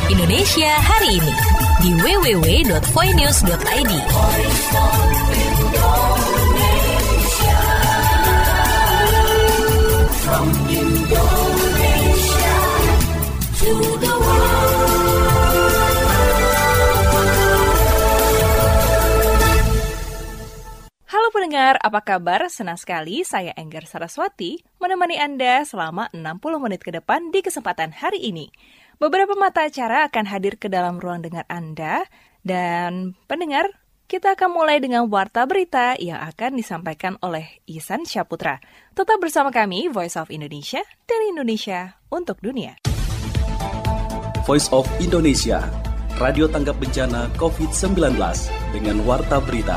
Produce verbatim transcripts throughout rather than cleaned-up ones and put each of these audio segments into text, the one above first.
Indonesia hari ini di w w w dot voinews dot i d. From Indonesia to the world. Halo pendengar, apa kabar? Senang sekali saya Enggar Saraswati menemani Anda selama enam puluh menit ke depan di kesempatan hari ini. Beberapa mata acara akan hadir ke dalam ruang dengar Anda, dan pendengar, kita akan mulai dengan warta berita yang akan disampaikan oleh Ihsan Syaputra. Tetap bersama kami, Voice of Indonesia, dari Indonesia untuk dunia. Voice of Indonesia, radio tanggap bencana covid sembilan belas dengan warta berita.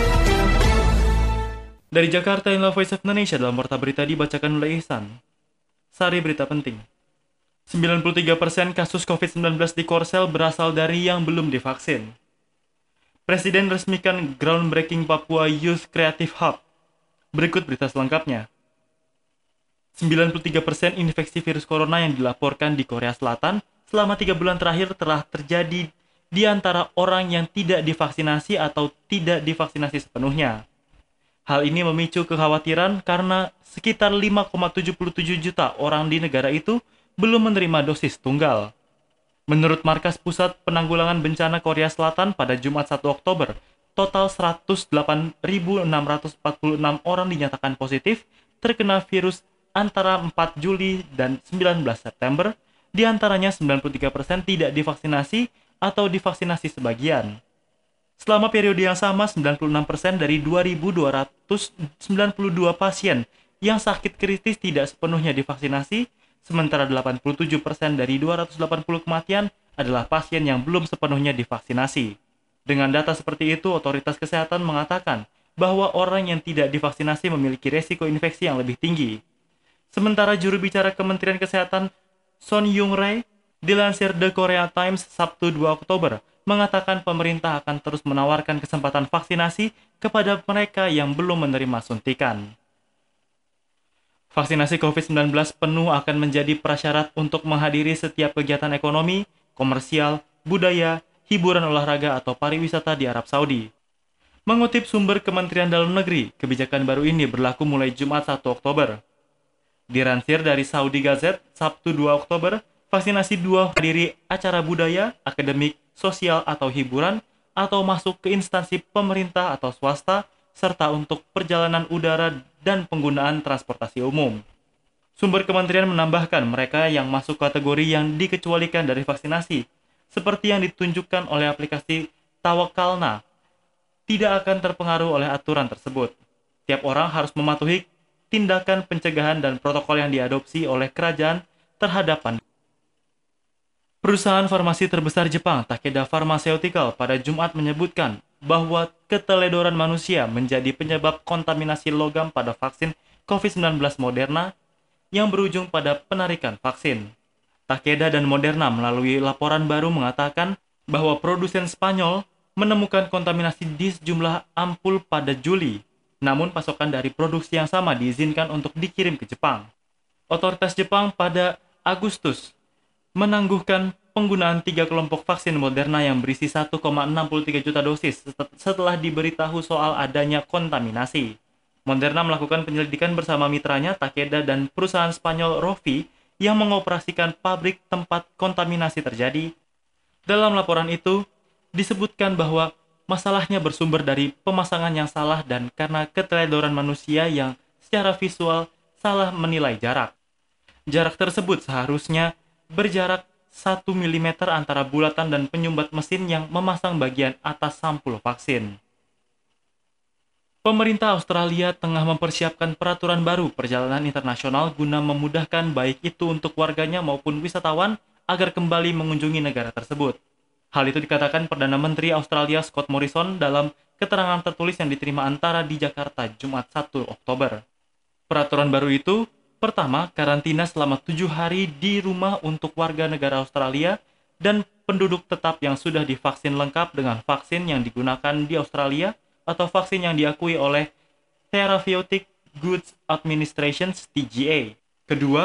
Dari Jakarta, inilah Voice of Indonesia dalam warta berita dibacakan oleh Ihsan. Sari berita penting. sembilan puluh tiga persen kasus covid sembilan belas di Korsel berasal dari yang belum divaksin. Presiden resmikan groundbreaking Papua Youth Creative Hub. Berikut berita selengkapnya. sembilan puluh tiga persen infeksi virus corona yang dilaporkan di Korea Selatan selama tiga bulan terakhir telah terjadi di antara orang yang tidak divaksinasi atau tidak divaksinasi sepenuhnya. Hal ini memicu kekhawatiran karena sekitar lima koma tujuh tujuh juta orang di negara itu belum menerima dosis tunggal. Menurut Markas Pusat Penanggulangan Bencana Korea Selatan pada Jumat satu Oktober, total seratus delapan ribu enam ratus empat puluh enam orang dinyatakan positif terkena virus antara empat Juli dan sembilan belas September, di antaranya sembilan puluh tiga persen tidak divaksinasi atau divaksinasi sebagian. Selama periode yang sama, sembilan puluh enam persen dari dua ribu dua ratus sembilan puluh dua pasien yang sakit kritis tidak sepenuhnya divaksinasi, sementara delapan puluh tujuh persen dari dua ratus delapan puluh kematian adalah pasien yang belum sepenuhnya divaksinasi. Dengan data seperti itu, otoritas kesehatan mengatakan bahwa orang yang tidak divaksinasi memiliki resiko infeksi yang lebih tinggi. Sementara juru bicara Kementerian Kesehatan Son Yung Rae dilansir The Korea Times Sabtu dua Oktober mengatakan pemerintah akan terus menawarkan kesempatan vaksinasi kepada mereka yang belum menerima suntikan. Vaksinasi covid sembilan belas penuh akan menjadi prasyarat untuk menghadiri setiap kegiatan ekonomi, komersial, budaya, hiburan olahraga atau pariwisata di Arab Saudi. Mengutip sumber Kementerian Dalam Negeri, kebijakan baru ini berlaku mulai Jumat satu Oktober. Dilansir dari Saudi Gazette, Sabtu dua Oktober, vaksinasi dua hadiri acara budaya, akademik, sosial atau hiburan, atau masuk ke instansi pemerintah atau swasta, serta untuk perjalanan udara dan penggunaan transportasi umum. Sumber kementerian menambahkan mereka yang masuk kategori yang dikecualikan dari vaksinasi, seperti yang ditunjukkan oleh aplikasi Tawakalna, tidak akan terpengaruh oleh aturan tersebut. Tiap orang harus mematuhi tindakan pencegahan dan protokol yang diadopsi oleh kerajaan terhadap pandemi. Perusahaan farmasi terbesar Jepang, Takeda Pharmaceutical, pada Jumat menyebutkan bahwa keteledoran manusia menjadi penyebab kontaminasi logam pada vaksin covid sembilan belas Moderna yang berujung pada penarikan vaksin. Takeda dan Moderna melalui laporan baru mengatakan bahwa produsen Spanyol menemukan kontaminasi di sejumlah ampul pada Juli, namun pasokan dari produksi yang sama diizinkan untuk dikirim ke Jepang. Otoritas Jepang pada Agustus menangguhkan penggunaan tiga kelompok vaksin Moderna yang berisi satu koma enam tiga juta dosis setelah diberitahu soal adanya kontaminasi. Moderna melakukan penyelidikan bersama mitranya Takeda dan perusahaan Spanyol Rovi yang mengoperasikan pabrik tempat kontaminasi terjadi. Dalam laporan itu, disebutkan bahwa masalahnya bersumber dari pemasangan yang salah dan karena keteledoran manusia yang secara visual salah menilai jarak. Jarak tersebut seharusnya berjarak satu milimeter antara bulatan dan penyumbat mesin yang memasang bagian atas sampul vaksin. Pemerintah Australia tengah mempersiapkan peraturan baru perjalanan internasional guna memudahkan baik itu untuk warganya maupun wisatawan agar kembali mengunjungi negara tersebut. Hal itu dikatakan Perdana Menteri Australia Scott Morrison dalam keterangan tertulis yang diterima Antara di Jakarta Jumat satu Oktober. Peraturan baru itu, pertama, karantina selama tujuh hari di rumah untuk warga negara Australia dan penduduk tetap yang sudah divaksin lengkap dengan vaksin yang digunakan di Australia atau vaksin yang diakui oleh Therapeutic Goods Administration (T G A). Kedua,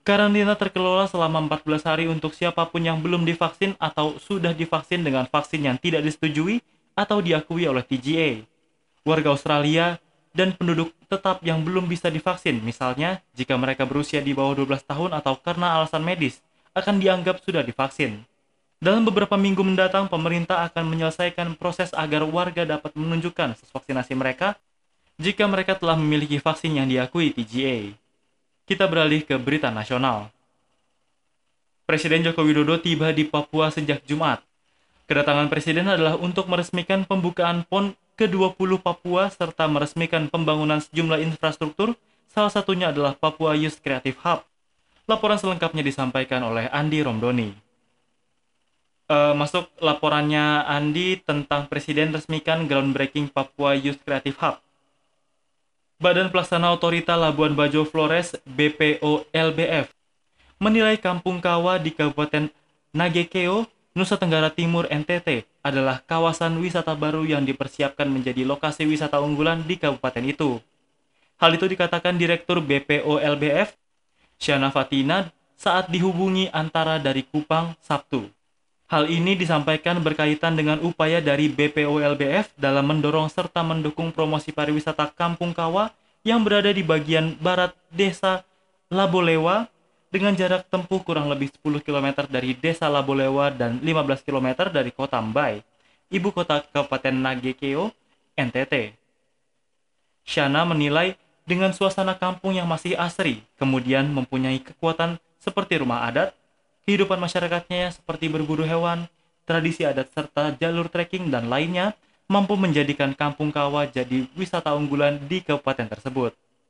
Karantina terkelola selama empat belas hari untuk siapapun yang belum divaksin atau sudah divaksin dengan vaksin yang tidak disetujui atau diakui oleh T G A. Warga Australia dan penduduk tetap yang belum bisa divaksin, misalnya jika mereka berusia di bawah dua belas tahun atau karena alasan medis, akan dianggap sudah divaksin. Dalam beberapa minggu mendatang, pemerintah akan menyelesaikan proses agar warga dapat menunjukkan vaksinasi mereka jika mereka telah memiliki vaksin yang diakui T G A. Kita beralih ke berita nasional. Presiden Joko Widodo tiba di Papua sejak Jumat. Kedatangan Presiden adalah untuk meresmikan pembukaan P O N ke dua puluh Papua serta meresmikan pembangunan sejumlah infrastruktur, salah satunya adalah Papua Youth Creative Hub. Laporan selengkapnya disampaikan oleh Andi Romdoni. Uh, masuk laporannya Andi tentang Presiden resmikan groundbreaking Papua Youth Creative Hub. Badan Pelaksana Otorita Labuan Bajo Flores B P O L B F menilai Kampung Kawa di Kabupaten Nagekeo, Nusa Tenggara Timur N T T adalah kawasan wisata baru yang dipersiapkan menjadi lokasi wisata unggulan di kabupaten itu. Hal itu dikatakan Direktur B P O L B F, Shana Fatina, saat dihubungi antara dari Kupang, Sabtu. Hal ini disampaikan berkaitan dengan upaya dari B P O L B F dalam mendorong serta mendukung promosi pariwisata Kampung Kawa yang berada di bagian barat desa Labolewa dengan jarak tempuh kurang lebih sepuluh kilometer dari desa Labolewa dan lima belas kilometer dari kota Mbai, ibu kota Kabupaten Nagekeo, N T T. Shana menilai dengan suasana kampung yang masih asri, kemudian mempunyai kekuatan seperti rumah adat, kehidupan masyarakatnya seperti berburu hewan, tradisi adat serta jalur trekking dan lainnya mampu menjadikan Kampung Kawa jadi wisata unggulan di kabupaten tersebut.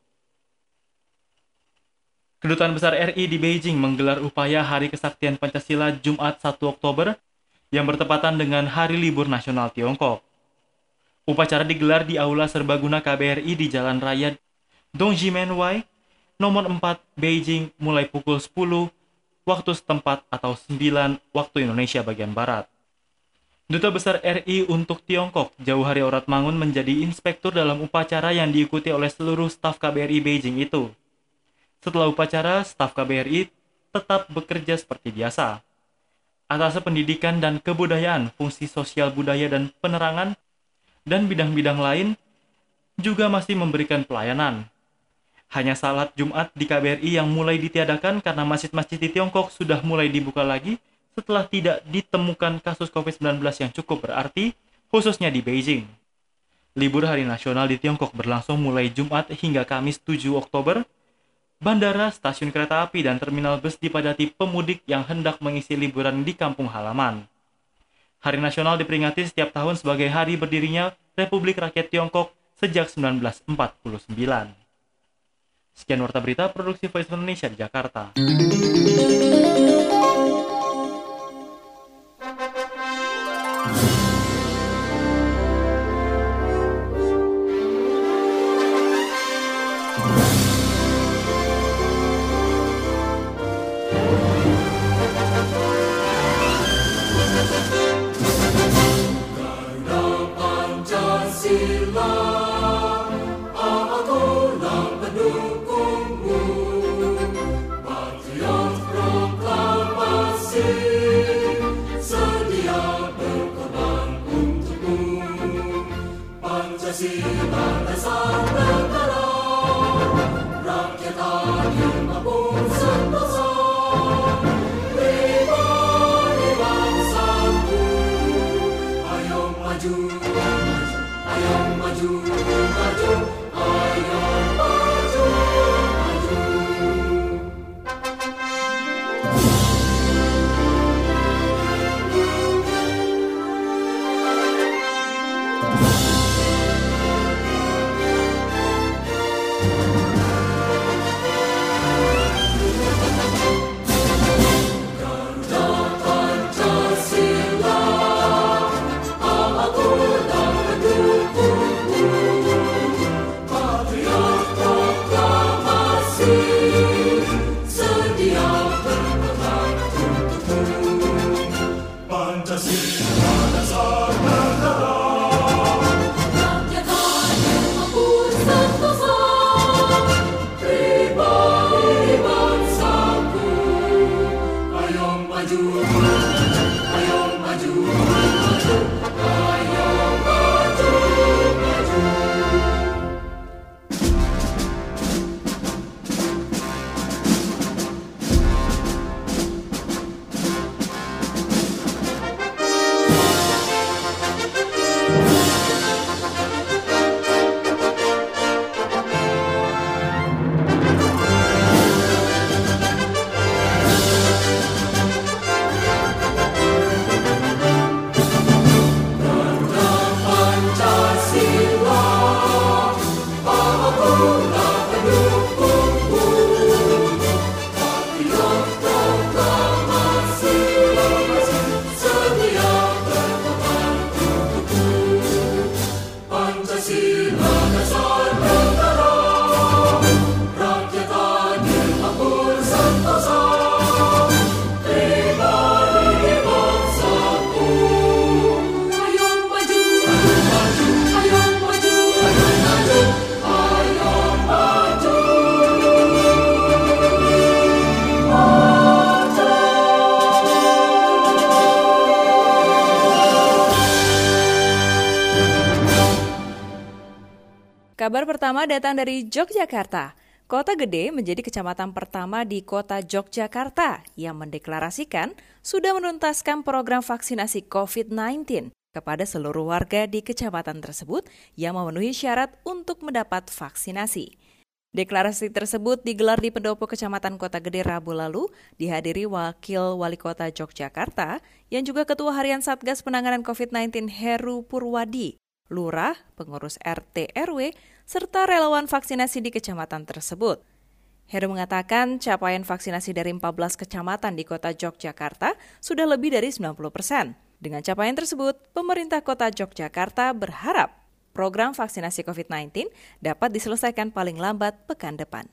Kedutaan Besar R I di Beijing menggelar upaya Hari Kesaktian Pancasila Jumat satu Oktober yang bertepatan dengan Hari Libur Nasional Tiongkok. Upacara digelar di Aula Serbaguna K B R I di Jalan Raya Dongjimenwai, nomor empat, Beijing mulai pukul sepuluh waktu setempat atau sembilan waktu Indonesia bagian Barat. Duta Besar R I untuk Tiongkok, Jauhari Oratmangun, menjadi inspektur dalam upacara yang diikuti oleh seluruh staf K B R I Beijing itu. Setelah upacara, staf K B R I tetap bekerja seperti biasa. Atas pendidikan dan kebudayaan, fungsi sosial budaya dan penerangan, dan bidang-bidang lain juga masih memberikan pelayanan. Hanya salat Jumat di K B R I yang mulai ditiadakan karena masjid-masjid di Tiongkok sudah mulai dibuka lagi setelah tidak ditemukan kasus covid sembilan belas yang cukup berarti, khususnya di Beijing. Libur Hari Nasional di Tiongkok berlangsung mulai Jumat hingga Kamis tujuh Oktober. Bandara, stasiun kereta api, dan terminal bus dipadati pemudik yang hendak mengisi liburan di kampung halaman. Hari Nasional diperingati setiap tahun sebagai hari berdirinya Republik Rakyat Tiongkok sejak seribu sembilan ratus empat puluh sembilan. Sekian Warta Berita Produksi Voice of Indonesia di Jakarta. Patriot Kabar pertama datang dari Yogyakarta. Kota Gede menjadi kecamatan pertama di kota Yogyakarta yang mendeklarasikan sudah menuntaskan program vaksinasi covid sembilan belas kepada seluruh warga di kecamatan tersebut yang memenuhi syarat untuk mendapat vaksinasi. Deklarasi tersebut digelar di Pendopo Kecamatan Kota Gede Rabu lalu, dihadiri Wakil Wali Kota Yogyakarta yang juga Ketua Harian Satgas Penanganan covid sembilan belas Heru Purwadi, Lurah, pengurus R T R W, serta relawan vaksinasi di kecamatan tersebut. Heru mengatakan capaian vaksinasi dari empat belas kecamatan di kota Yogyakarta sudah lebih dari sembilan puluh persen. Dengan capaian tersebut, pemerintah kota Yogyakarta berharap program vaksinasi covid sembilan belas dapat diselesaikan paling lambat pekan depan.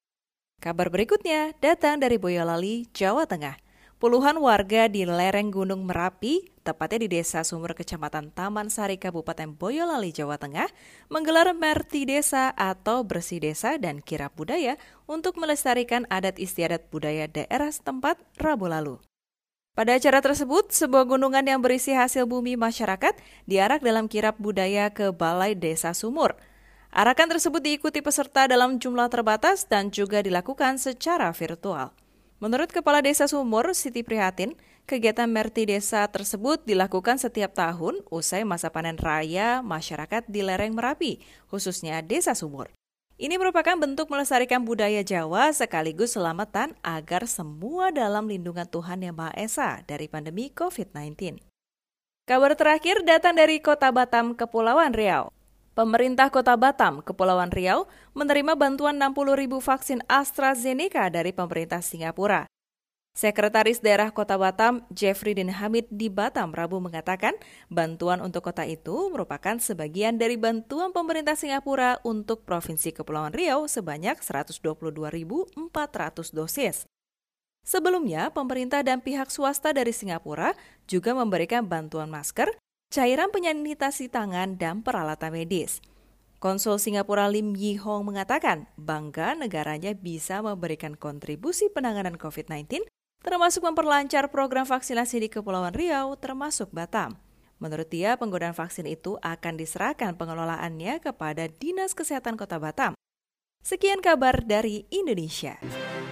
Kabar berikutnya datang dari Boyolali, Jawa Tengah. Puluhan warga di lereng Gunung Merapi, tepatnya di Desa Sumur Kecamatan Taman Sari Kabupaten Boyolali, Jawa Tengah, menggelar Merti Desa atau Bersih Desa dan Kirap Budaya untuk melestarikan adat istiadat budaya daerah setempat Rabu lalu. Pada acara tersebut, sebuah gunungan yang berisi hasil bumi masyarakat diarak dalam kirap budaya ke Balai Desa Sumur. Arakan tersebut diikuti peserta dalam jumlah terbatas dan juga dilakukan secara virtual. Menurut Kepala Desa Sumur, Siti Prihatin, kegiatan Merti Desa tersebut dilakukan setiap tahun usai masa panen raya masyarakat di lereng Merapi, khususnya Desa Sumur. Ini merupakan bentuk melestarikan budaya Jawa sekaligus selamatan agar semua dalam lindungan Tuhan Yang Maha Esa dari pandemi covid sembilan belas. Kabar terakhir datang dari Kota Batam, Kepulauan Riau. Pemerintah Kota Batam, Kepulauan Riau, menerima bantuan enam puluh ribu vaksin AstraZeneca dari pemerintah Singapura. Sekretaris Daerah Kota Batam, Jeffrey Din Hamid di Batam, Rabu mengatakan bantuan untuk kota itu merupakan sebagian dari bantuan pemerintah Singapura untuk Provinsi Kepulauan Riau sebanyak seratus dua puluh dua ribu empat ratus dosis. Sebelumnya, pemerintah dan pihak swasta dari Singapura juga memberikan bantuan masker, cairan penyanitasi tangan, dan peralatan medis. Konsul Singapura Lim Yi Hong mengatakan bangga negaranya bisa memberikan kontribusi penanganan covid sembilan belas, termasuk memperlancar program vaksinasi di Kepulauan Riau, termasuk Batam. Menurut dia, penggunaan vaksin itu akan diserahkan pengelolaannya kepada Dinas Kesehatan Kota Batam. Sekian kabar dari Indonesia.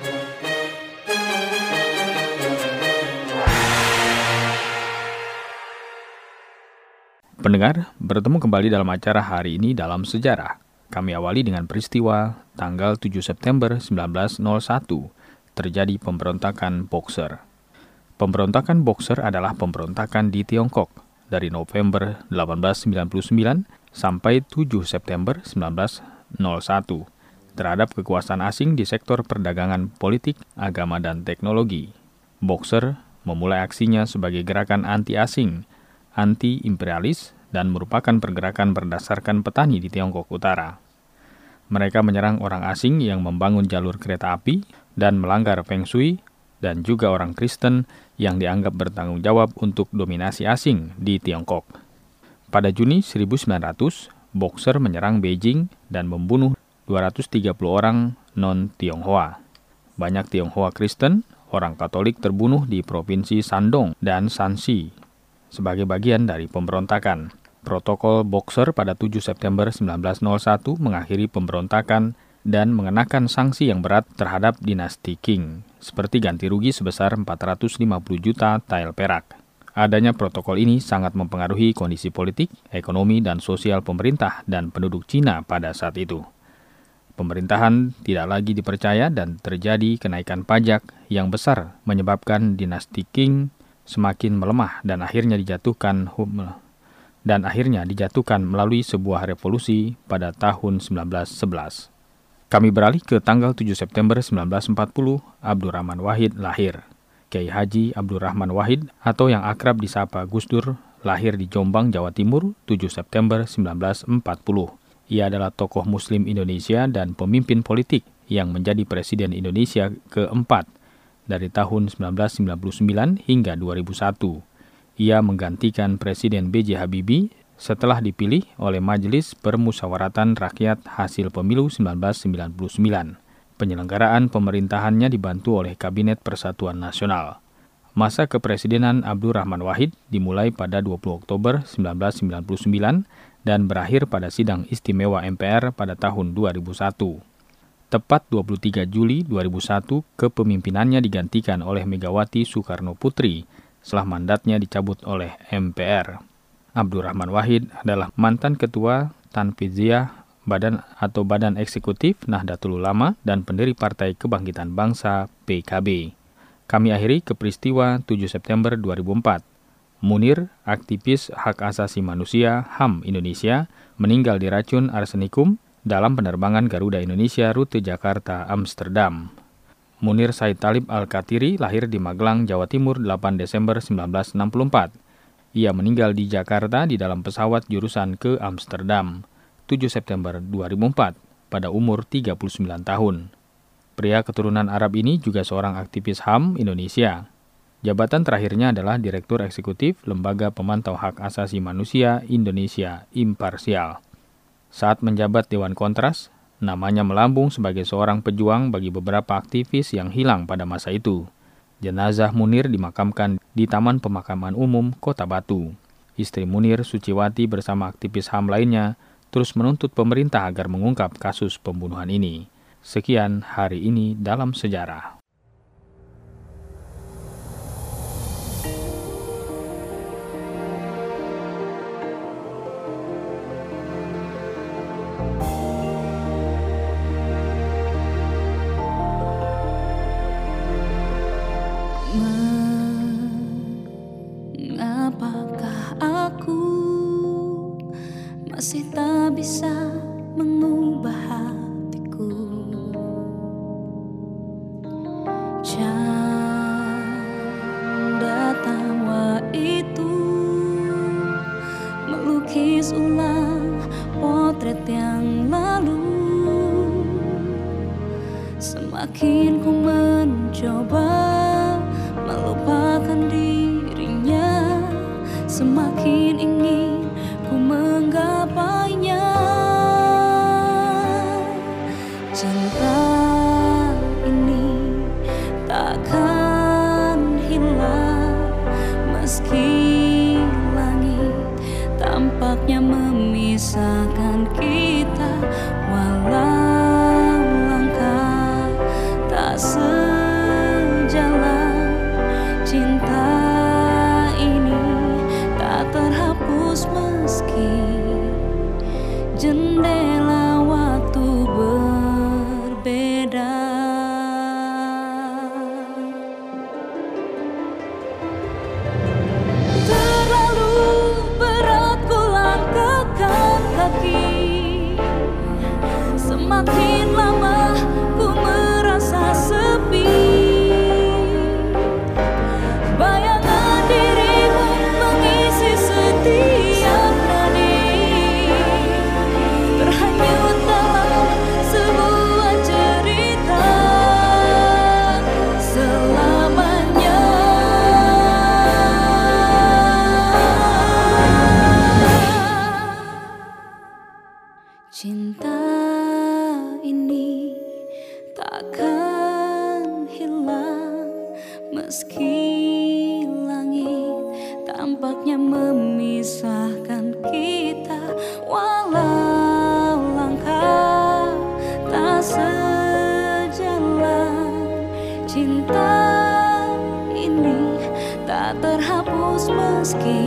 Pendengar, bertemu kembali dalam acara hari ini dalam sejarah. Kami awali dengan peristiwa tanggal tujuh September seribu sembilan ratus satu, terjadi pemberontakan Boxer. Pemberontakan Boxer adalah pemberontakan di Tiongkok dari November delapan belas sembilan puluh sembilan sampai tujuh September seribu sembilan ratus satu terhadap kekuasaan asing di sektor perdagangan, politik, agama, dan teknologi. Boxer memulai aksinya sebagai gerakan anti-asing, anti-imperialis, dan merupakan pergerakan berdasarkan petani di Tiongkok Utara. Mereka menyerang orang asing yang membangun jalur kereta api dan melanggar Feng Shui, dan juga orang Kristen yang dianggap bertanggung jawab untuk dominasi asing di Tiongkok. Pada Juni seribu sembilan ratus, Boxer menyerang Beijing dan membunuh dua ratus tiga puluh orang non-Tionghoa. Banyak Tionghoa Kristen, orang Katolik terbunuh di Provinsi Shandong dan Shanxi sebagai bagian dari pemberontakan. Protokol Boxer pada tujuh September seribu sembilan ratus satu mengakhiri pemberontakan dan mengenakan sanksi yang berat terhadap dinasti Qing, seperti ganti rugi sebesar empat ratus lima puluh juta tael perak. Adanya protokol ini sangat mempengaruhi kondisi politik, ekonomi, dan sosial pemerintah dan penduduk Cina pada saat itu. Pemerintahan tidak lagi dipercaya dan terjadi kenaikan pajak yang besar menyebabkan dinasti Qing semakin melemah dan akhirnya dijatuhkan dan akhirnya dijatuhkan melalui sebuah revolusi pada tahun seribu sembilan ratus sebelas. Kami beralih ke tanggal tujuh September seribu sembilan ratus empat puluh, Abdurrahman Wahid lahir. Kiai Haji Abdurrahman Wahid atau yang akrab disapa Gus Dur lahir di Jombang, Jawa Timur, tujuh September seribu sembilan ratus empat puluh. Ia adalah tokoh Muslim Indonesia dan pemimpin politik yang menjadi Presiden Indonesia keempat dari tahun seribu sembilan ratus sembilan puluh sembilan hingga dua ribu satu. Ia menggantikan Presiden B J Habibie setelah dipilih oleh Majelis Permusyawaratan Rakyat hasil pemilu seribu sembilan ratus sembilan puluh sembilan. Penyelenggaraan pemerintahannya dibantu oleh Kabinet Persatuan Nasional. Masa kepresidenan Abdurrahman Wahid dimulai pada dua puluh Oktober seribu sembilan ratus sembilan puluh sembilan dan berakhir pada sidang istimewa M P R pada tahun dua ribu satu. Tepat dua puluh tiga Juli dua ribu satu, kepemimpinannya digantikan oleh Megawati Soekarno Putri setelah mandatnya dicabut oleh M P R. Abdurrahman Wahid adalah mantan ketua Tanfidiyah Badan atau Badan Eksekutif Nahdlatul Ulama dan pendiri Partai Kebangkitan Bangsa P K B. Kami akhiri ke peristiwa tujuh September dua ribu empat. Munir, aktivis hak asasi manusia H A M Indonesia, meninggal diracun arsenikum dalam penerbangan Garuda Indonesia rute Jakarta-Amsterdam. Munir Said Talib Al-Katiri lahir di Magelang, Jawa Timur delapan Desember seribu sembilan ratus enam puluh empat. Ia meninggal di Jakarta di dalam pesawat jurusan ke Amsterdam tujuh September dua ribu empat pada umur tiga puluh sembilan tahun. Pria keturunan Arab ini juga seorang aktivis H A M Indonesia. Jabatan terakhirnya adalah Direktur Eksekutif Lembaga Pemantau Hak Asasi Manusia Indonesia Imparsial. Saat menjabat Dewan Kontras, namanya melambung sebagai seorang pejuang bagi beberapa aktivis yang hilang pada masa itu. Jenazah Munir dimakamkan di Taman Pemakaman Umum Kota Batu. Istri Munir, Suciwati, bersama aktivis H A M lainnya terus menuntut pemerintah agar mengungkap kasus pembunuhan ini. Sekian hari ini dalam sejarah. Mengapakah aku masih tak bisa mengubah hatiku? Canda tawa itu melukis ulang potret yang lalu. Semakin ku mencoba melupakan dirinya, semakin ingin ku menggapainya. Cinta ini takkan hilang meski langit tampaknya memisahkan kita, walau langkah tak sejalan. Cinta ini tak terhapus meski jendela waktu berbeda. tak terhapus meski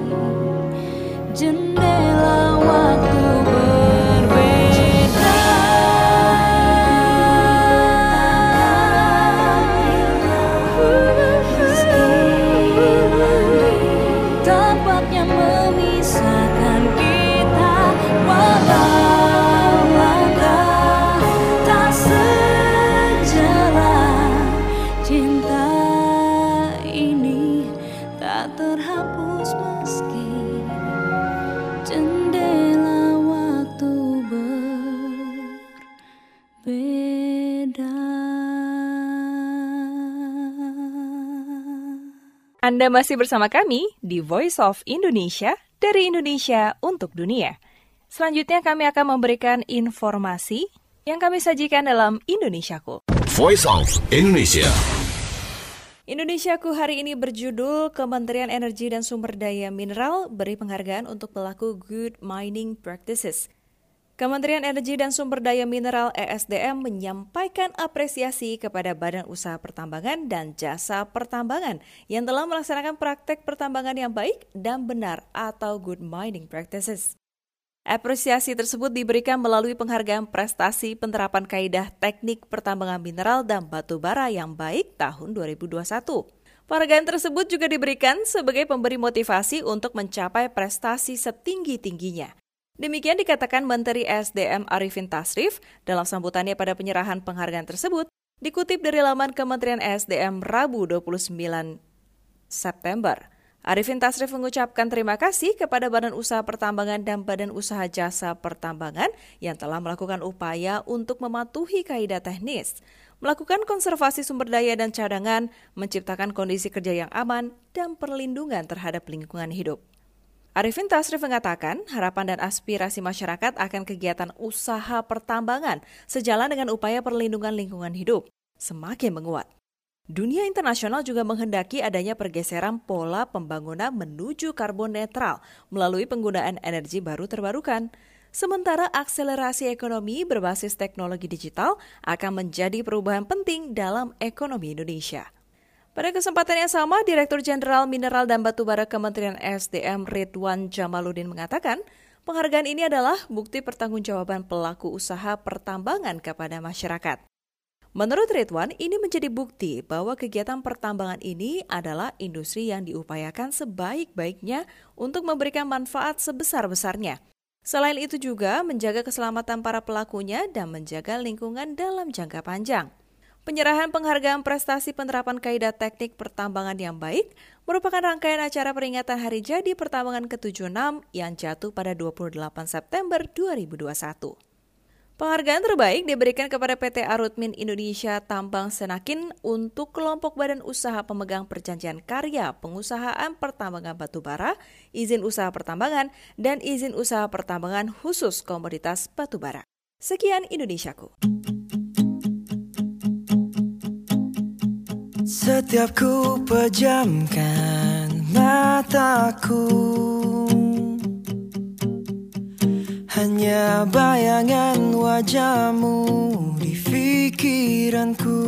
jendela waktu berbeda. Tampaknya memisahkan kita, walau langkah tak sejalan. Cinta ini tak terhapus meski jendela waktu berbeda. Anda masih bersama kami di Voice of Indonesia, dari Indonesia untuk dunia. Selanjutnya kami akan memberikan informasi yang kami sajikan dalam Indonesiaku. Voice of Indonesia. Indonesiaku hari ini berjudul Kementerian Energi dan Sumber Daya Mineral beri penghargaan untuk pelaku Good Mining Practices. Kementerian Energi dan Sumber Daya Mineral E S D M menyampaikan apresiasi kepada Badan Usaha Pertambangan dan Jasa Pertambangan yang telah melaksanakan praktek pertambangan yang baik dan benar atau Good Mining Practices. Apresiasi tersebut diberikan melalui penghargaan prestasi penerapan kaidah teknik pertambangan mineral dan batu bara yang baik tahun dua ribu dua puluh satu. Penghargaan tersebut juga diberikan sebagai pemberi motivasi untuk mencapai prestasi setinggi-tingginya. Demikian dikatakan Menteri E S D M Arifin Tasrif dalam sambutannya pada penyerahan penghargaan tersebut, dikutip dari laman Kementerian E S D M Rabu dua puluh sembilan September. Arifin Tasrif mengucapkan terima kasih kepada Badan Usaha Pertambangan dan Badan Usaha Jasa Pertambangan yang telah melakukan upaya untuk mematuhi kaidah teknis, melakukan konservasi sumber daya dan cadangan, menciptakan kondisi kerja yang aman, dan perlindungan terhadap lingkungan hidup. Arifin Tasrif mengatakan harapan dan aspirasi masyarakat akan kegiatan usaha pertambangan sejalan dengan upaya perlindungan lingkungan hidup semakin menguat. Dunia internasional juga menghendaki adanya pergeseran pola pembangunan menuju karbon netral melalui penggunaan energi baru terbarukan. Sementara akselerasi ekonomi berbasis teknologi digital akan menjadi perubahan penting dalam ekonomi Indonesia. Pada kesempatan yang sama, Direktur Jenderal Mineral dan Batubara Kementerian E S D M Ridwan Jamaluddin mengatakan, penghargaan ini adalah bukti pertanggungjawaban pelaku usaha pertambangan kepada masyarakat. Menurut Ridwan, ini menjadi bukti bahwa kegiatan pertambangan ini adalah industri yang diupayakan sebaik-baiknya untuk memberikan manfaat sebesar-besarnya. Selain itu juga menjaga keselamatan para pelakunya dan menjaga lingkungan dalam jangka panjang. Penyerahan penghargaan prestasi penerapan kaidah teknik pertambangan yang baik merupakan rangkaian acara peringatan Hari Jadi Pertambangan ke tujuh puluh enam yang jatuh pada dua puluh delapan September dua ribu dua puluh satu. Penghargaan terbaik diberikan kepada P T Arutmin Indonesia Tambang Senakin untuk kelompok badan usaha pemegang perjanjian karya pengusahaan pertambangan batubara, izin usaha pertambangan, dan izin usaha pertambangan khusus komoditas batubara. Sekian Indonesiaku. Setiap ku pejamkan mataku, hanya bayangan wajahmu di pikiranku.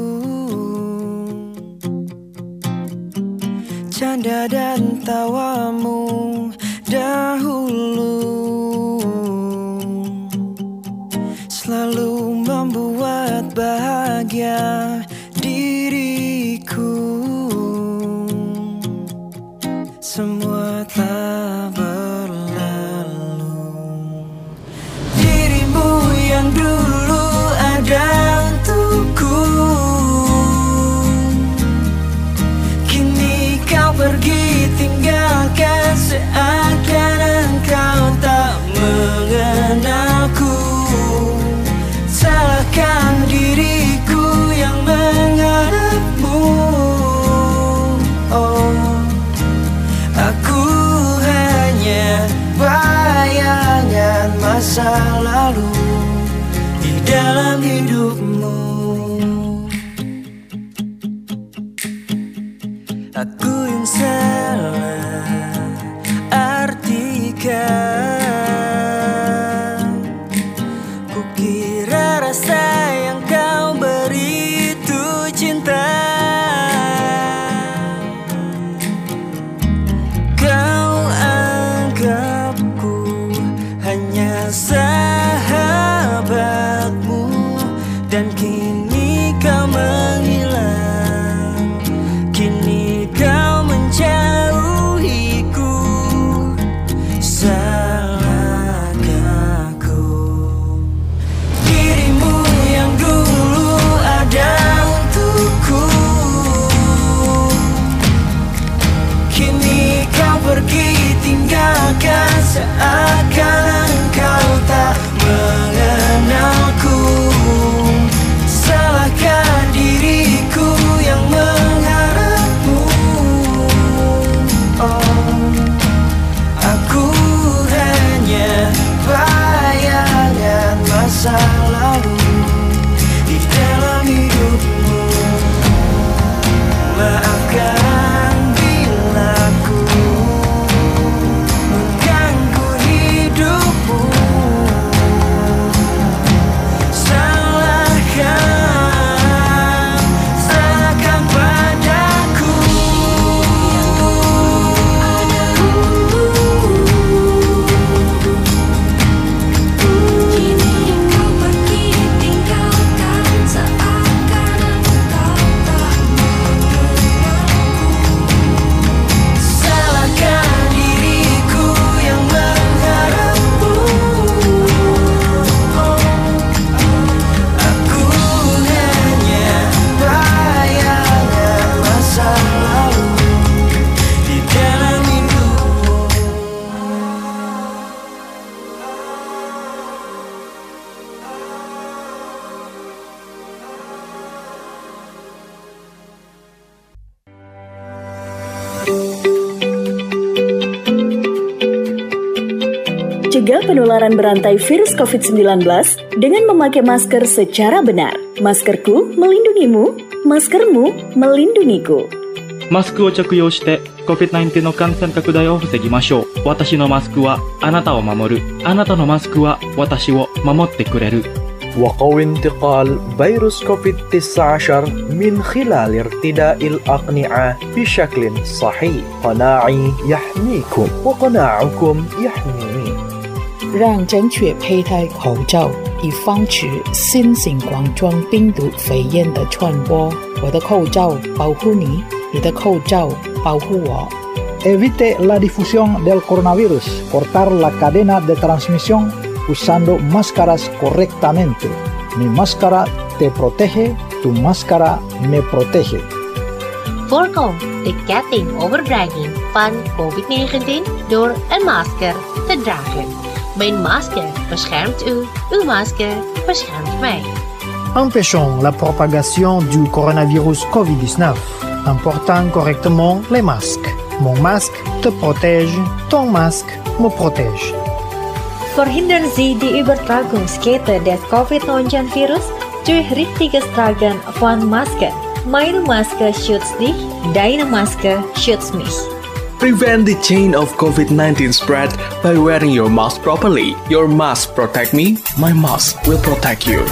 Canda dan tawamu dahulu selalu membuat bahagia diriku. Semua tak berlalu. Dirimu yang dulu ada untukku, kini kau pergi tinggalkan, seakan engkau tak mengenalku. Salahkan diriku yang mengharapmu. Oh, aku hanya bayangan masa lalu di dalam hidupmu. Aku yang salah artikan, kukira rasa yang kau beri itu cinta. Seakan, seakan engkau tak mengenalku. Salahkah diriku yang mengharapmu? Oh, aku hanya bayangan masa lalu di dalam hidupmu. Maafkan bila ku mengganggu hidupmu. Salahkan, salahkan padaku. Kini kau pergi tinggalkan, seakan engkau tak mengenalku. Salahkan diriku yang mengharapmu. Aku hanya bayangan masa lalu di dalam hidupmu. Cegah penularan berantai virus covid sembilan belas dengan memakai masker secara benar. Maskerku melindungimu, maskermu melindungiku. マスクを着用して コビッドナインティーン の感染拡大を防ぎましょう。私のマスクはあなたを守る。あなたのマスクは私を守ってくれる。 وقوي انتقال فيروس كوفيد تسعة عشر من خلال ارتداء الأقنعة بشكل صحيح. قناعي يحميكم وقناعكم يحميني. 让正确佩戴口罩，以防止新型冠状病毒肺炎的传播。我的口罩保护你，你的口罩保护我。 Evite la difusión del coronavirus. Cortar la cadena de transmisión usando máscaras correctamente. Mi máscara te protege, tu máscara me protege. Voorkom de ketting overdraging van covid negentien door een masker te dragen. Mijn masker beschermt u, uw masker beschermt mij. Empêchons la propagation du coronavirus covid dix-neuf en portant correctement les masques. Mon masque te protège, ton masque me protège. Verhindern Sie die Übertragung des covid negentien virus durch richtiges Tragen von Maske. Meine Maske schützt dich, deine Maske schützt mich. Prevent the chain of covid nineteen spread by wearing your mask properly. Your mask protect me, my mask will protect you.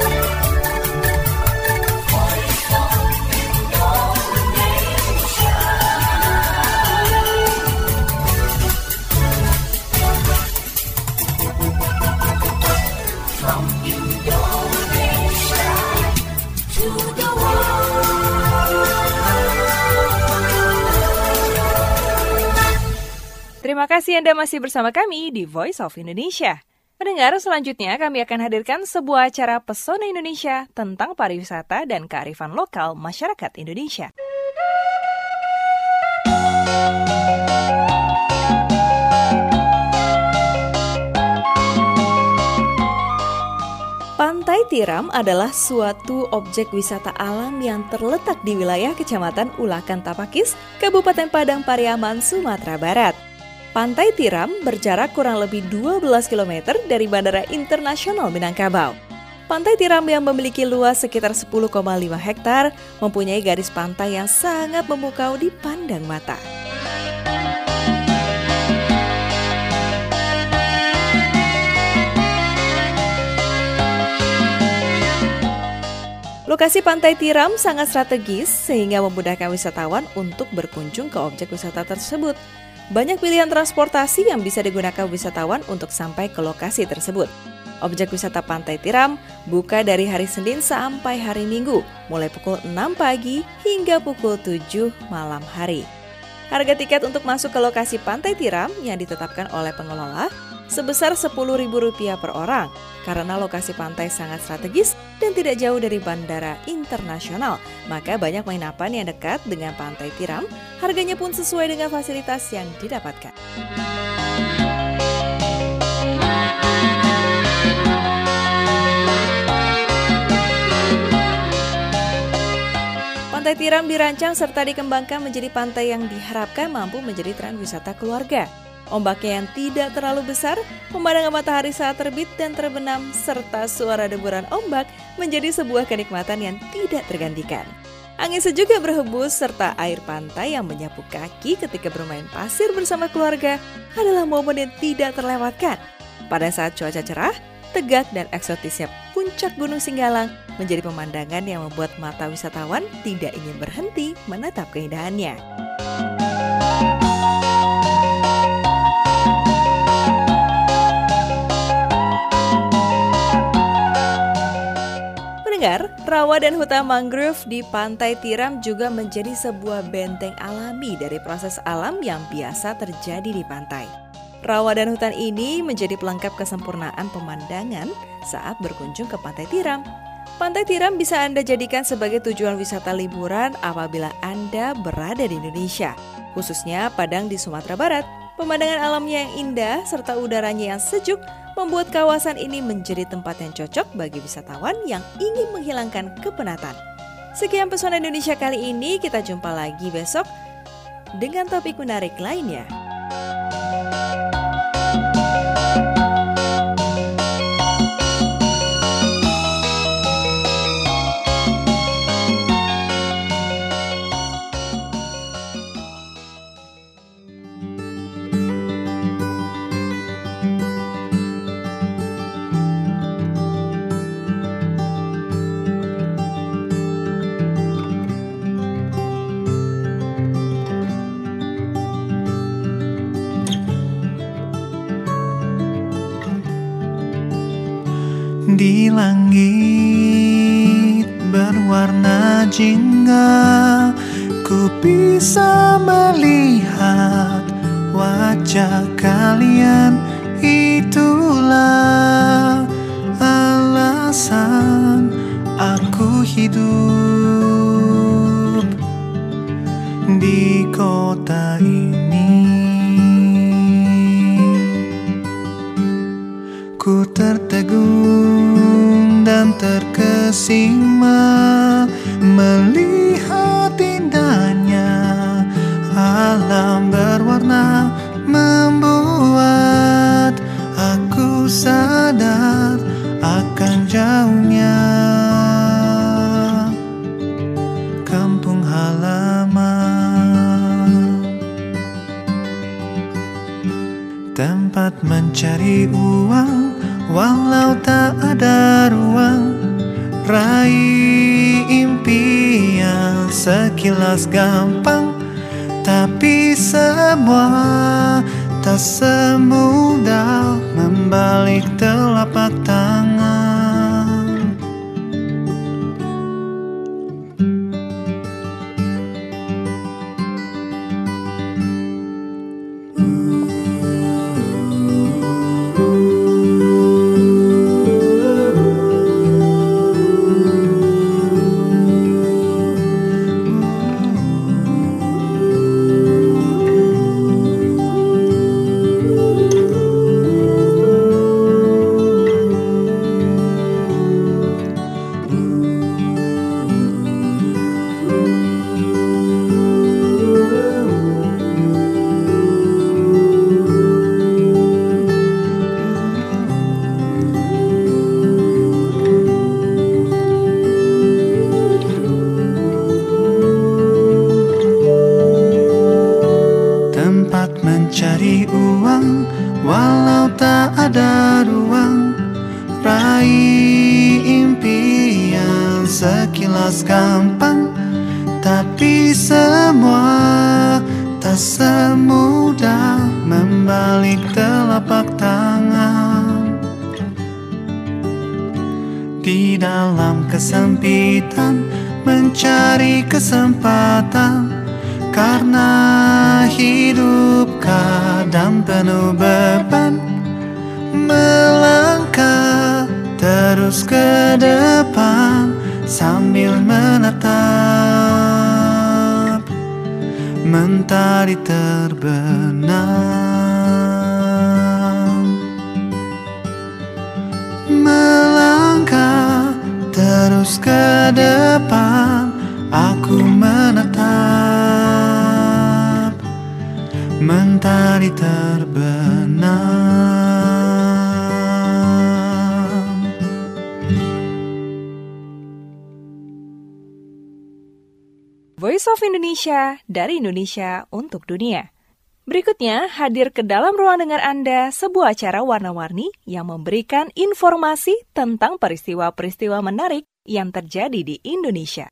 Terima kasih Anda masih bersama kami di Voice of Indonesia. Pendengar, selanjutnya kami akan hadirkan sebuah acara Pesona Indonesia tentang pariwisata dan kearifan lokal masyarakat Indonesia. Pantai Tiram adalah suatu objek wisata alam yang terletak di wilayah Kecamatan Ulakan Tapakis, Kabupaten Padang Pariaman, Sumatera Barat. Pantai Tiram berjarak kurang lebih dua belas kilometer dari Bandara Internasional Minangkabau. Pantai Tiram yang memiliki luas sekitar sepuluh koma lima hektar mempunyai garis pantai yang sangat memukau dipandang mata. Lokasi Pantai Tiram sangat strategis sehingga memudahkan wisatawan untuk berkunjung ke objek wisata tersebut. Banyak pilihan transportasi yang bisa digunakan wisatawan untuk sampai ke lokasi tersebut. Objek wisata Pantai Tiram buka dari hari Senin sampai hari Minggu, mulai pukul enam pagi hingga pukul tujuh malam hari. Harga tiket untuk masuk ke lokasi Pantai Tiram yang ditetapkan oleh pengelola sebesar sepuluh ribu rupiah per orang karena lokasi pantai sangat strategis dan tidak jauh dari bandara internasional, maka banyak penginapan yang dekat dengan Pantai Tiram, harganya pun sesuai dengan fasilitas yang didapatkan. Pantai Tiram dirancang serta dikembangkan menjadi pantai yang diharapkan mampu menjadi tren wisata keluarga. Ombaknya yang tidak terlalu besar, pemandangan matahari saat terbit dan terbenam, serta suara deburan ombak menjadi sebuah kenikmatan yang tidak tergantikan. Angin sejuk yang berhembus serta air pantai yang menyapu kaki ketika bermain pasir bersama keluarga adalah momen yang tidak terlewatkan. Pada saat cuaca cerah, tegak dan eksotisnya puncak Gunung Singgalang menjadi pemandangan yang membuat mata wisatawan tidak ingin berhenti menatap keindahannya. Pendengar, rawa dan hutan mangrove di Pantai Tiram juga menjadi sebuah benteng alami dari proses alam yang biasa terjadi di pantai. Rawa dan hutan ini menjadi pelengkap kesempurnaan pemandangan saat berkunjung ke Pantai Tiram. Pantai Tiram bisa Anda jadikan sebagai tujuan wisata liburan apabila Anda berada di Indonesia, khususnya Padang di Sumatera Barat. Pemandangan alamnya yang indah serta udaranya yang sejuk membuat kawasan ini menjadi tempat yang cocok bagi wisatawan yang ingin menghilangkan kepenatan. Sekian Pesona Indonesia kali ini, kita jumpa lagi besok dengan topik menarik lainnya. Di langit berwarna jingga, ku bisa melihat wajah kalian. Itulah alasan aku hidup di kota ini. Ku tertegun dan terkesima melihat indahnya alam berwarna, membuat aku sadar akan jauhnya kampung halaman. Tempat mencari uang walau tak ada ruang, raih impian sekilas gampang, tapi semua tak semudah membalik telapak tangan. Mencari uang walau tak ada ruang, raih impian sekilas gampang, tapi semua tak semudah membalik telapak tangan. Di dalam kesempitan mencari kesempatan, karena hidup kadang penuh beban, melangkah terus ke depan sambil menatap mentari terbenam. terus ke depan, aku menatap mentari terbenam. Voice of Indonesia, dari Indonesia untuk dunia. Berikutnya, hadir ke dalam ruang dengar Anda sebuah acara warna-warni yang memberikan informasi tentang peristiwa-peristiwa menarik yang terjadi di Indonesia.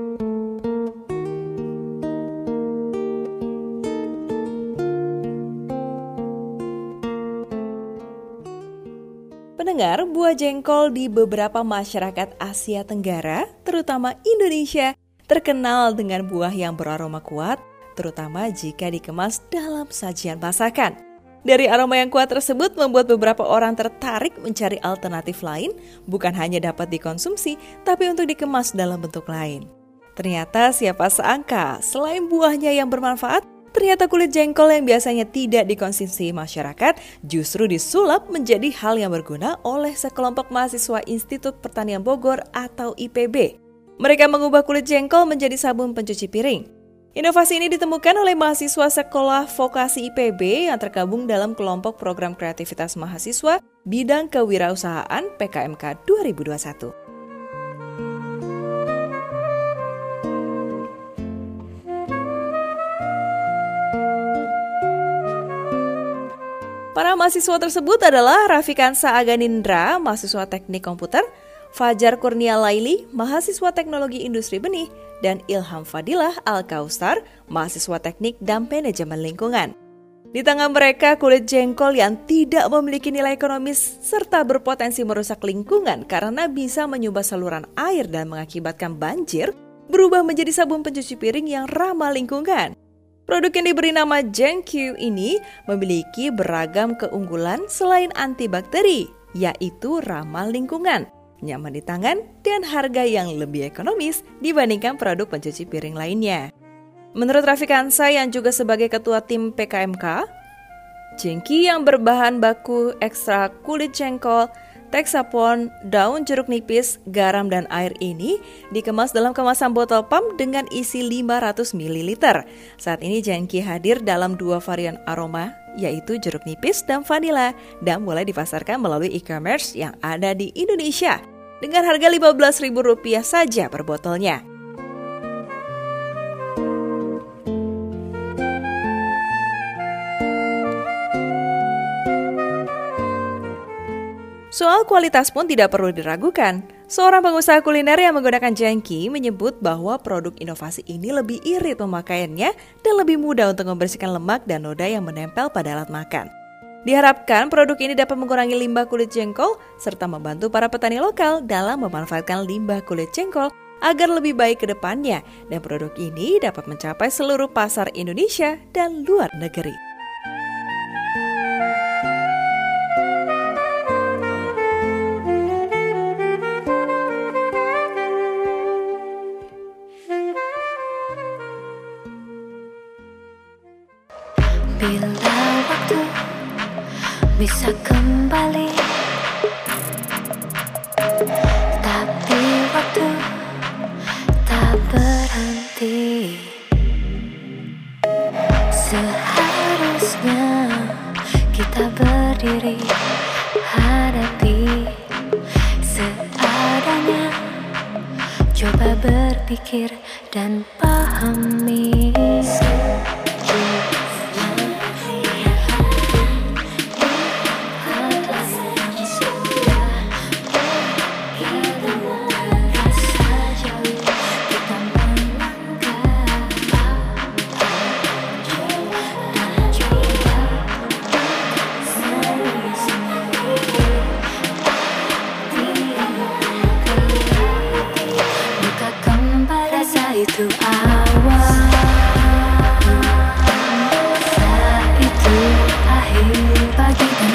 Pendengar, buah jengkol di beberapa masyarakat Asia Tenggara, terutama Indonesia, terkenal dengan buah yang beraroma kuat, terutama jika dikemas dalam sajian masakan. Dari aroma yang kuat tersebut membuat beberapa orang tertarik mencari alternatif lain, bukan hanya dapat dikonsumsi, tapi untuk dikemas dalam bentuk lain. Ternyata siapa sangka, selain buahnya yang bermanfaat, ternyata kulit jengkol yang biasanya tidak dikonsumsi masyarakat justru disulap menjadi hal yang berguna oleh sekelompok mahasiswa Institut Pertanian Bogor atau I P B. Mereka mengubah kulit jengkol menjadi sabun pencuci piring. Inovasi ini ditemukan oleh mahasiswa Sekolah Vokasi I P B yang tergabung dalam kelompok program kreativitas mahasiswa bidang kewirausahaan P K M K dua ribu dua puluh satu. Para mahasiswa tersebut adalah Rafikansa Aganindra, mahasiswa teknik komputer, Fajar Kurnia Laili, mahasiswa teknologi industri benih, dan Ilham Fadilah Al-Kausar, mahasiswa teknik dan manajemen lingkungan. Di tangan mereka, kulit jengkol yang tidak memiliki nilai ekonomis serta berpotensi merusak lingkungan karena bisa menyumbat saluran air dan mengakibatkan banjir, berubah menjadi sabun pencuci piring yang ramah lingkungan. Produk yang diberi nama Jengkyu ini memiliki beragam keunggulan selain antibakteri, yaitu ramah lingkungan, nyaman di tangan, dan harga yang lebih ekonomis dibandingkan produk pencuci piring lainnya. Menurut Rafikansa yang juga sebagai ketua tim P K M K, Jengki yang berbahan baku ekstrak kulit jengkol, teksapon, daun jeruk nipis, garam, dan air ini dikemas dalam kemasan botol pump dengan isi lima ratus mililiter. Saat ini Jengki hadir dalam dua varian aroma, yaitu jeruk nipis dan vanila, dan mulai dipasarkan melalui e-commerce yang ada di Indonesia dengan harga lima belas ribu rupiah saja per botolnya. Soal kualitas pun tidak perlu diragukan. Seorang pengusaha kuliner yang menggunakan Jengki menyebut bahwa produk inovasi ini lebih irit pemakaiannya dan lebih mudah untuk membersihkan lemak dan noda yang menempel pada alat makan. Diharapkan produk ini dapat mengurangi limbah kulit jengkol serta membantu para petani lokal dalam memanfaatkan limbah kulit jengkol agar lebih baik ke depannya, dan produk ini dapat mencapai seluruh pasar Indonesia dan luar negeri. Bila waktu bisa kembali, tapi waktu tak berhenti. Seharusnya kita berdiri, hadapi seadanya. Coba berpikir dan pahami. Itu awal, saat itu akhir pagi dan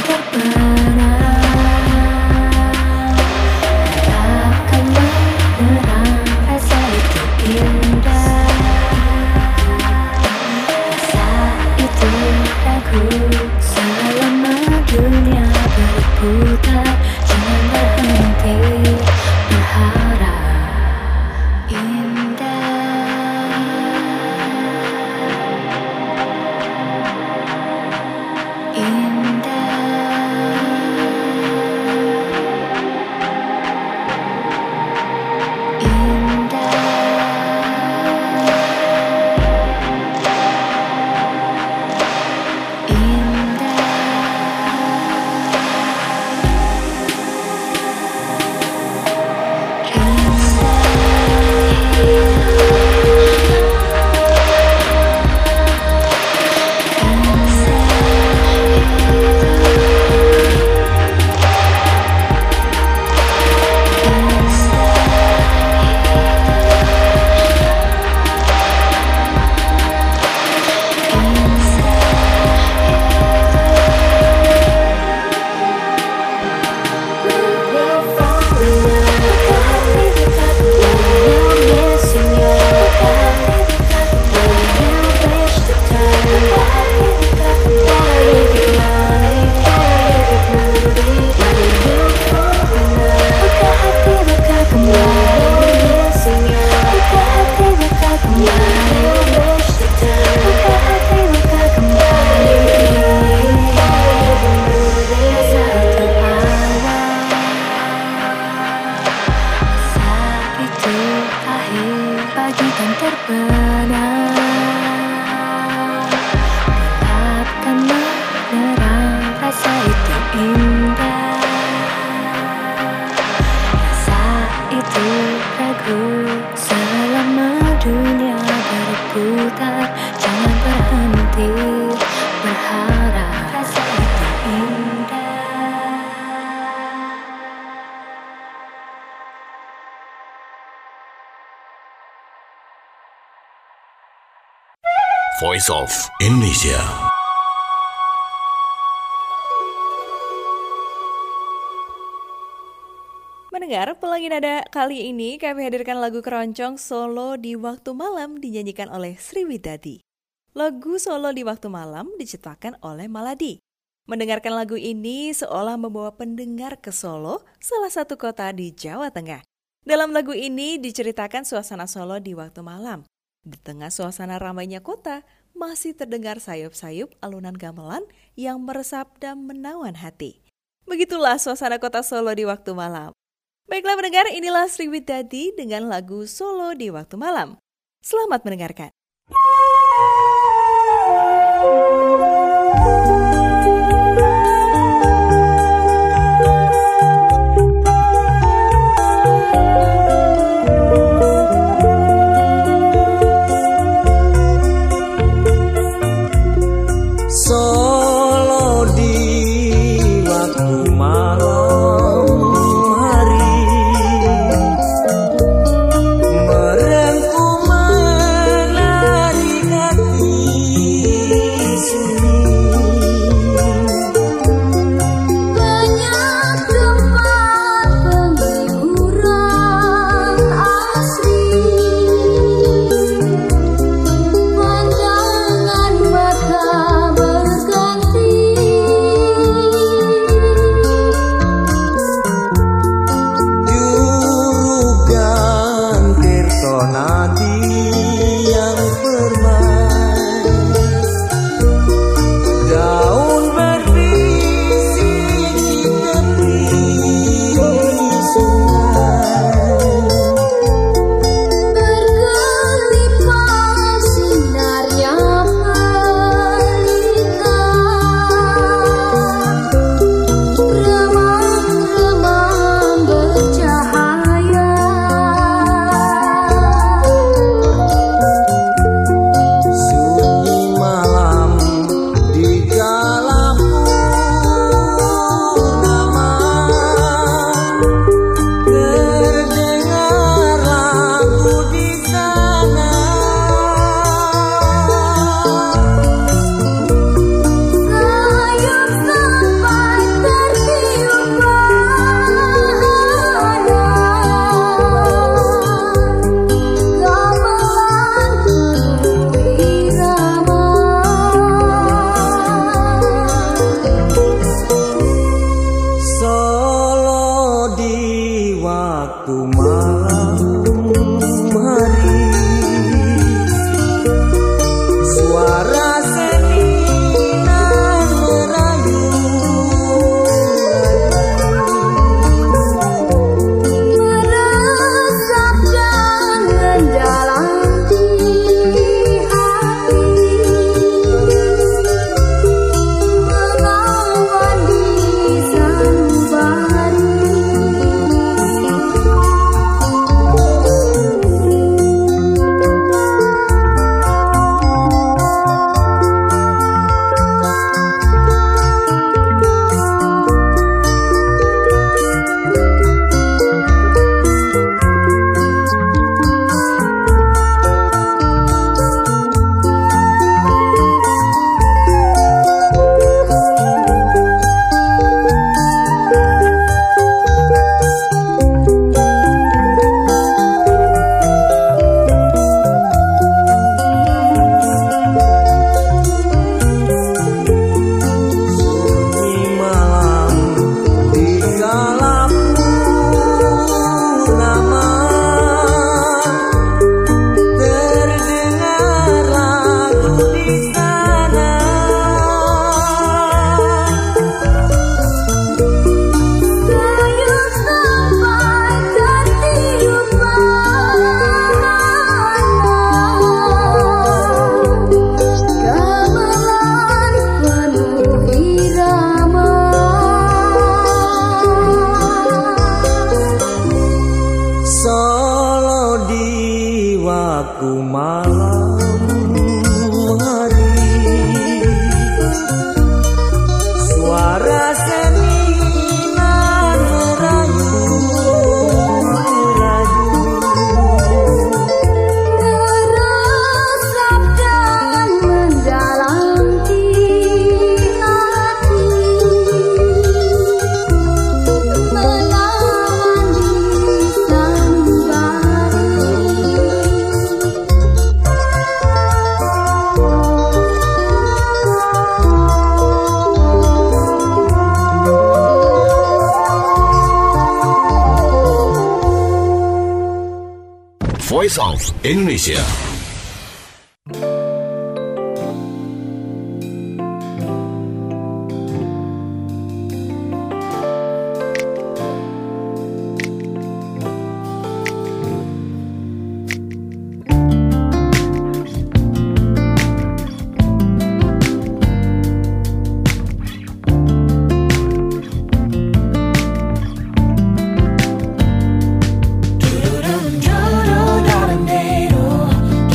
terbenam. Takkan menyerang, rasa itu indah. Saat itu ragu, selama dunia berputar, jangan berhenti berharap. Voice of Indonesia. Mendengar pelangi nada kali ini kami hadirkan lagu keroncong Solo di Waktu Malam dinyanyikan oleh Sriwidadi. Lagu Solo di Waktu Malam diciptakan oleh Maladi. Mendengarkan lagu ini seolah membawa pendengar ke Solo, salah satu kota di Jawa Tengah. Dalam lagu ini diceritakan suasana Solo di waktu malam. Di tengah suasana ramainya kota, masih terdengar sayup-sayup alunan gamelan yang meresap dan menawan hati. Begitulah suasana kota Solo di waktu malam. Baiklah pendengar, inilah Sriwidadi dengan lagu Solo di Waktu Malam. Selamat mendengarkan. Solo di waktu malam hari, merengku menarik hati sunyi. Banyak tempat penghiburan asri, pandangan mata berganti. Voice of Indonesia. Do do do do do do do do.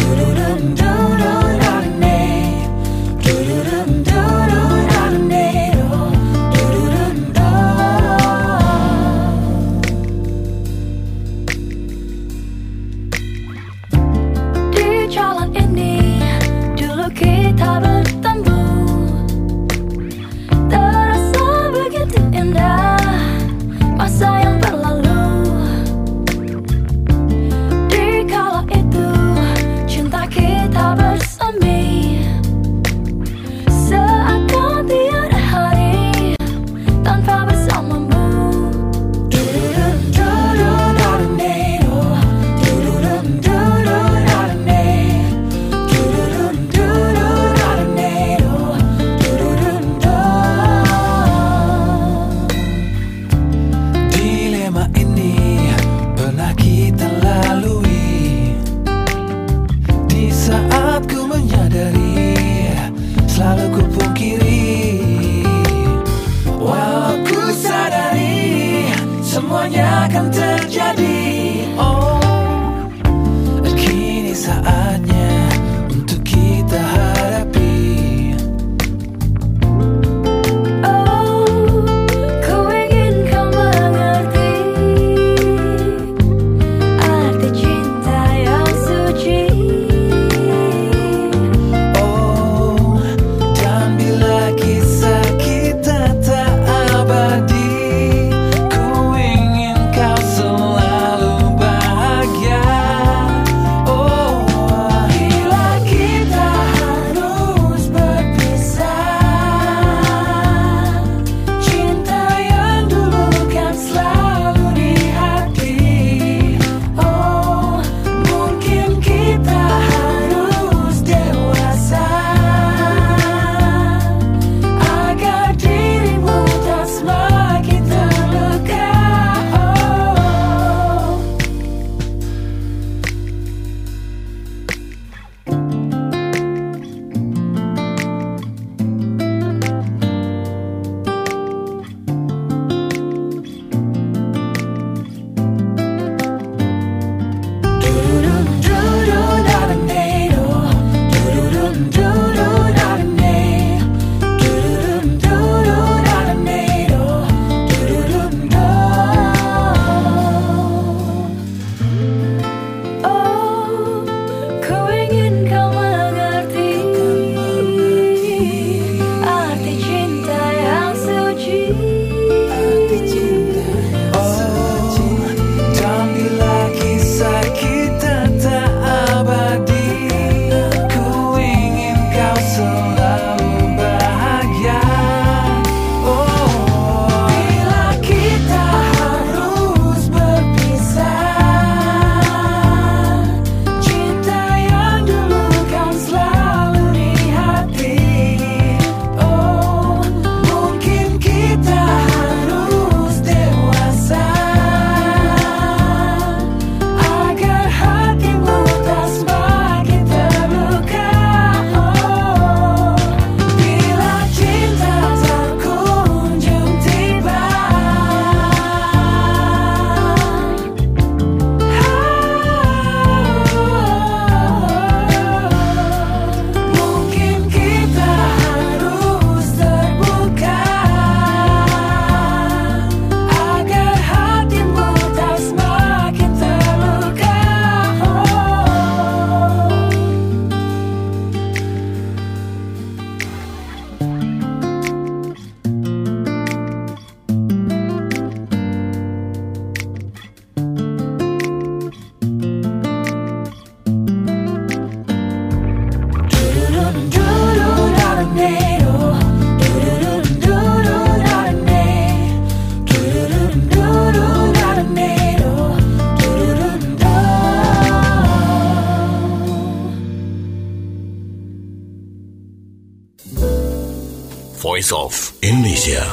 Voice of Indonesia.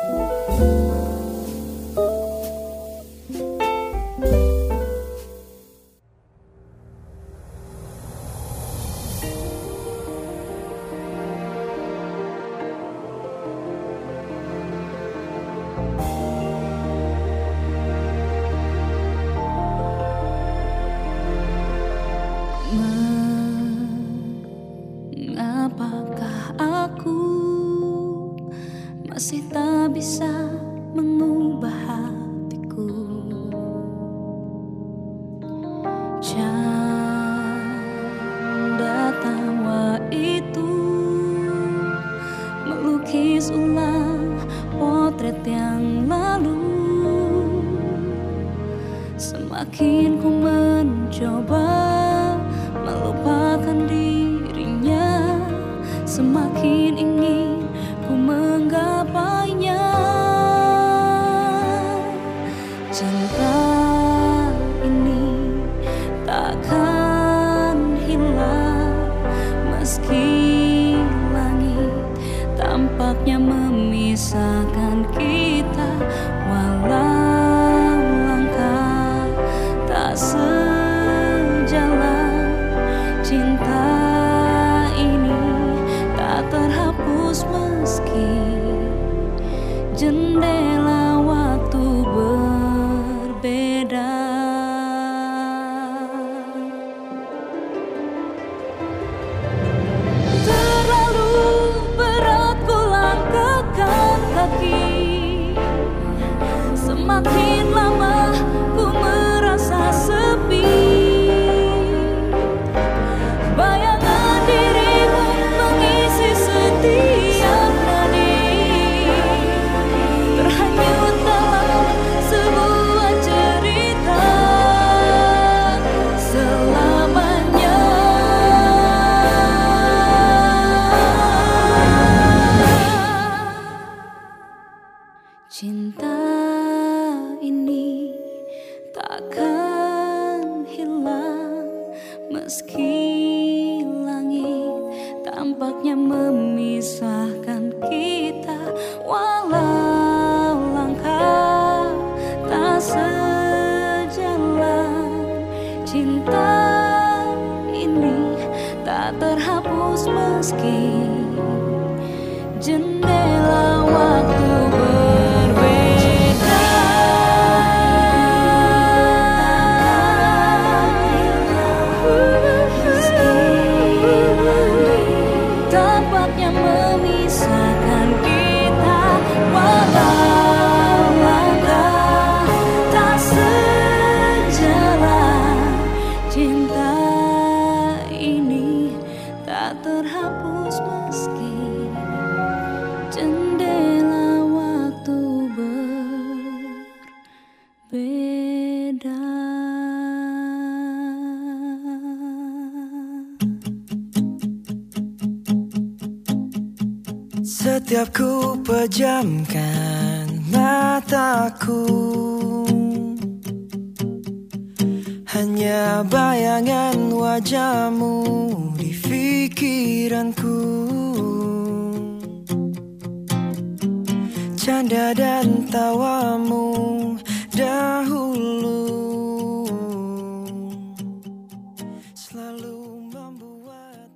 Mengapakah aku masih tak bisa mengubah hatiku? Canda tawa itu melukis ulang potret yang lalu. Semakin ku mencoba melupakan dirinya, semakin ingin ku menggapainya. Cinta ini takkan hilang meski langit tampaknya memisahkan kita. Walau langkah tak sejalan, cinta ini tak terhapus meski jendela waktu berbeda. Terlalu berat ku langkahkan kaki, semakin lama ku merasa sepi. Bayangan dirimu mengisi setiap nadi, terhanyut dalam sebuah cerita selamanya. Cinta ini takkan hilang meski langit tampaknya memisahkan kita. Walau langkah tak sejalan, cinta ini tak terhapus meski jendela waktu berbeda. Tampaknya memisahkan kita, walau langkah tak sejalan, cinta ini tak terhapus meski jendela waktu berbeda. Setiap ku pejamkan mataku, hanya bayangan wajahmu di pikiranku. Canda dan tawamu dahulu selalu membuat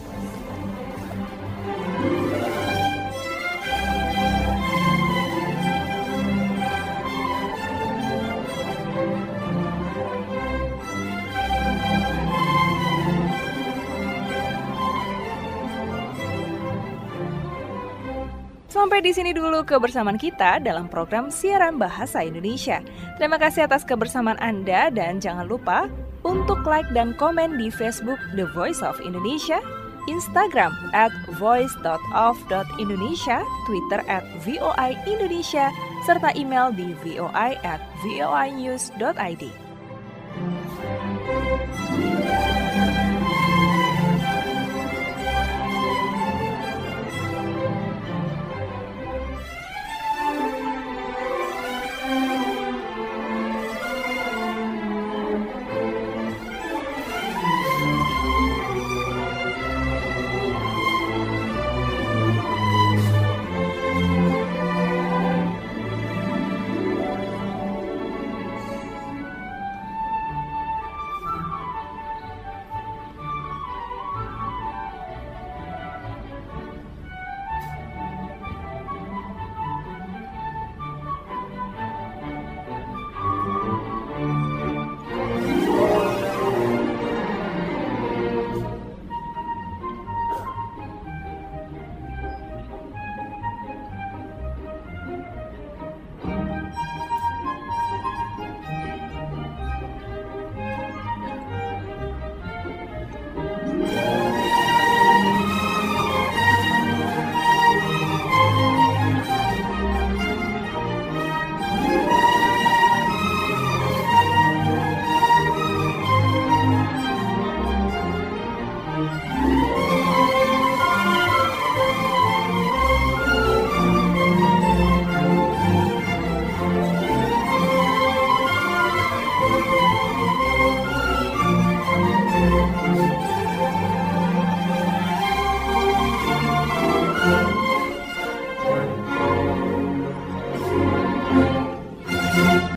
Sampai di sini dulu kebersamaan kita dalam program Siaran Bahasa Indonesia. Terima kasih atas kebersamaan Anda dan jangan lupa untuk like dan komen di Facebook The Voice of Indonesia, Instagram at voice dot of dot indonesia, Twitter at V O I Indonesia, serta email di voi at voinews dot id.